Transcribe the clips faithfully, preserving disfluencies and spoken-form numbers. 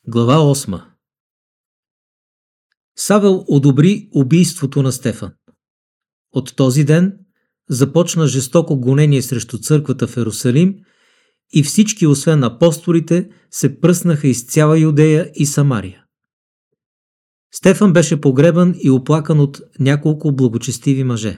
Глава осма. Савел одобри убийството на Стефан. От този ден започна жестоко гонение срещу църквата в Йерусалим и всички, освен апостолите, се пръснаха из цяла Юдея и Самария. Стефан беше погребан и оплакан от няколко благочестиви мъже.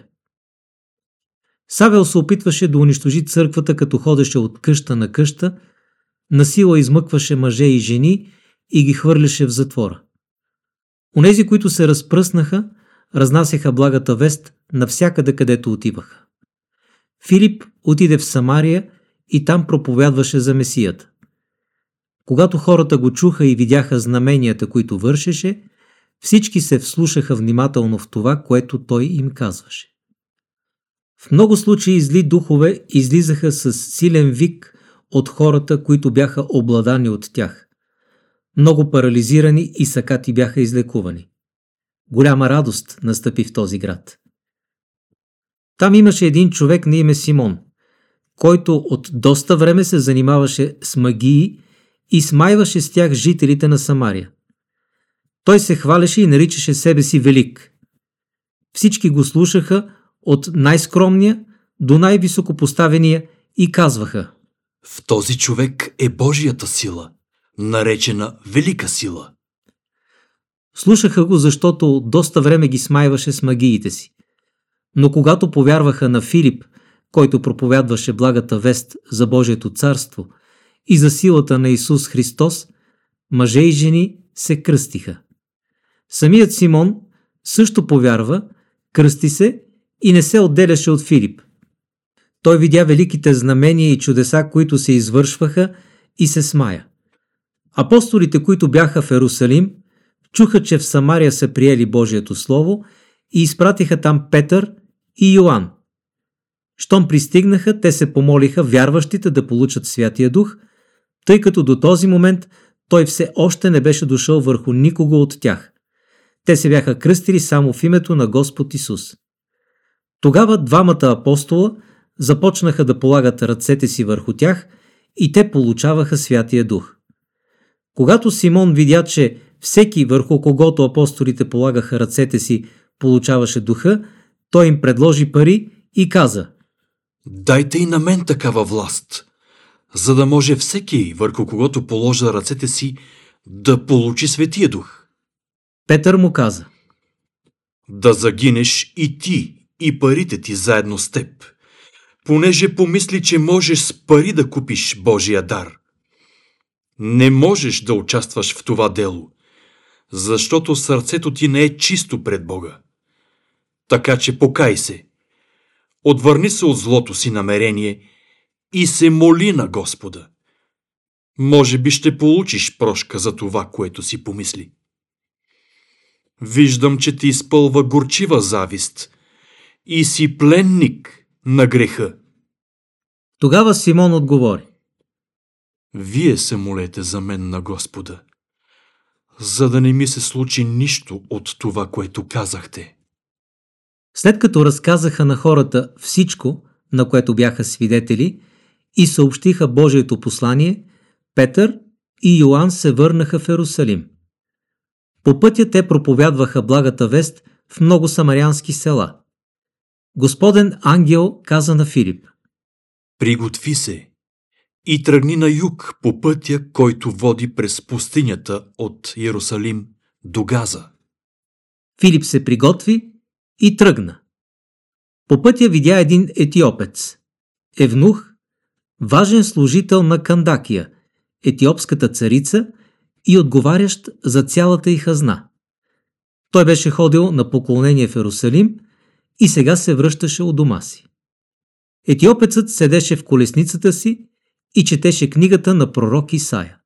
Савел се опитваше да унищожи църквата, като ходеше от къща на къща, насила измъкваше мъже и жени и ги хвърляше в затвора. Онези, които се разпръснаха, разнасяха благата вест навсякъде, където отиваха. Филип отиде в Самария и там проповядваше за Месията. Когато хората го чуха и видяха знаменията, които вършеше, всички се вслушаха внимателно в това, което той им казваше. В много случаи зли духове излизаха с силен вик от хората, които бяха обладани от тях. Много парализирани и сакати бяха излекувани. Голяма радост настъпи в този град. Там имаше един човек на име Симон, който от доста време се занимаваше с магии и смайваше с тях жителите на Самария. Той се хвалеше и наричаше себе си велик. Всички го слушаха от най-скромния до най-високопоставения и казваха: в този човек е Божията сила, наречена велика сила. Слушаха го, защото от доста време ги смайваше с магиите си. Но когато повярваха на Филип, който проповядваше благата вест за Божието царство и за силата на Исус Христос, мъже и жени се кръстиха. Самият Симон също повярва, кръсти се и не се отделяше от Филип. Той видя великите знамения и чудеса, които се извършваха, и се смая. Апостолите, които бяха в Йерусалим, чуха, че в Самария са приели Божието слово и изпратиха там Петър и Йоан. Щом пристигнаха, те се помолиха вярващите да получат Святия Дух, тъй като до този момент той все още не беше дошъл върху никого от тях. Те се бяха кръстили само в името на Господ Исус. Тогава двамата апостола започнаха да полагат ръцете си върху тях и те получаваха Святия Дух. Когато Симон видя, че всеки, върху когото апостолите полагаха ръцете си, получаваше духа, той им предложи пари и каза: дайте и на мен такава власт, за да може всеки, върху когото положа ръцете си, да получи Светия Дух. Петър му каза: да загинеш и ти, и парите ти заедно с теб, понеже помисли, че можеш с пари да купиш Божия дар. Не можеш да участваш в това дело, защото сърцето ти не е чисто пред Бога. Така че покай се, отвърни се от злото си намерение и се моли на Господа. Може би ще получиш прошка за това, което си помисли. Виждам, че ти изпълва горчива завист и си пленник на греха. Тогава Симон отговори: вие се молете за мен на Господа, за да не ми се случи нищо от това, което казахте. След като разказаха на хората всичко, на което бяха свидетели, и съобщиха Божието послание, Петър и Йоан се върнаха в Йерусалим. По пътя те проповядваха благата вест в много самарянски села. Господен ангел каза на Филип: приготви се и тръгни на юг по пътя, който води през пустинята от Йерусалим до Газа. Филип се приготви и тръгна. По пътя видя един етиопец, евнух, важен служител на Кандакия, етиопската царица, и отговарящ за цялата й хазна. Той беше ходил на поклонение в Йерусалим и сега се връщаше у дома си. Етиопецът седеше в колесницата си и четеше книгата на пророк Исая.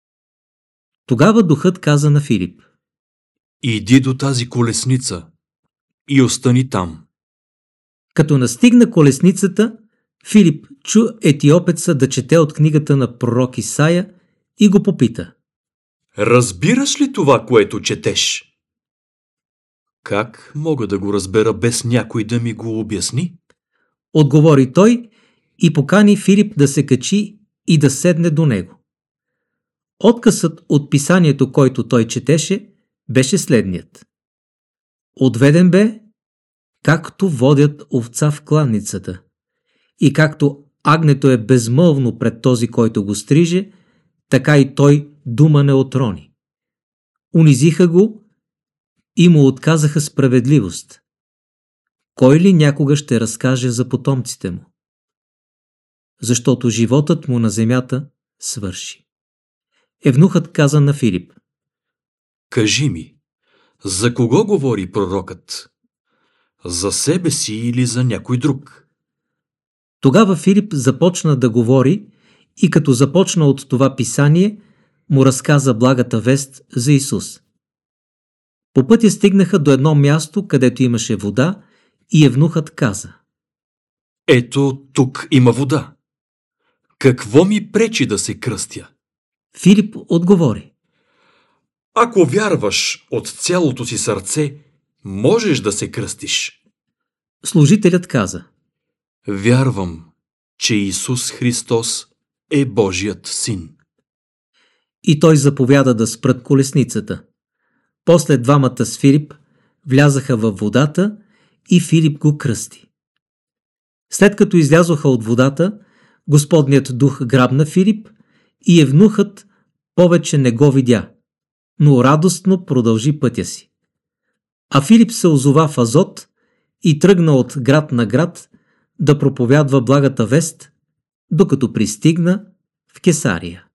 Тогава духът каза на Филип: иди до тази колесница и остани там. Като настигна колесницата, Филип чу етиопеца да чете от книгата на пророк Исая и го попита: разбираш ли това, което четеш? Как мога да го разбера без някой да ми го обясни? Отговори той и покани Филип да се качи и да седне до него. Откъсът от писанието, който той четеше, беше следният. Отведен бе, както водят овца в кланницата, и както агнето е безмълвно пред този, който го стриже, така и той дума не отрони. Унизиха го и му отказаха справедливост. Кой ли някога ще разкаже за потомците му? Защото животът му на земята свърши. Евнухът каза на Филип: Кажи ми, за кого говори пророкът? За себе си или за някой друг? Тогава Филип започна да говори и като започна от това писание, му разказа благата вест за Исус. По пътя стигнаха до едно място, където имаше вода, и евнухът каза: Ето, тук има вода. Какво ми пречи да се кръстя? Филип отговори: Ако вярваш от цялото си сърце, можеш да се кръстиш. Служителят каза: Вярвам, че Исус Христос е Божият син. И той заповяда да спрат колесницата. После двамата с Филип влязаха във водата и Филип го кръсти. След като излязоха от водата, Господният дух грабна Филип и евнухът повече не го видя, но радостно продължи пътя си. А Филип се озова в Азот и тръгна от град на град да проповядва благата вест, докато пристигна в Кесария.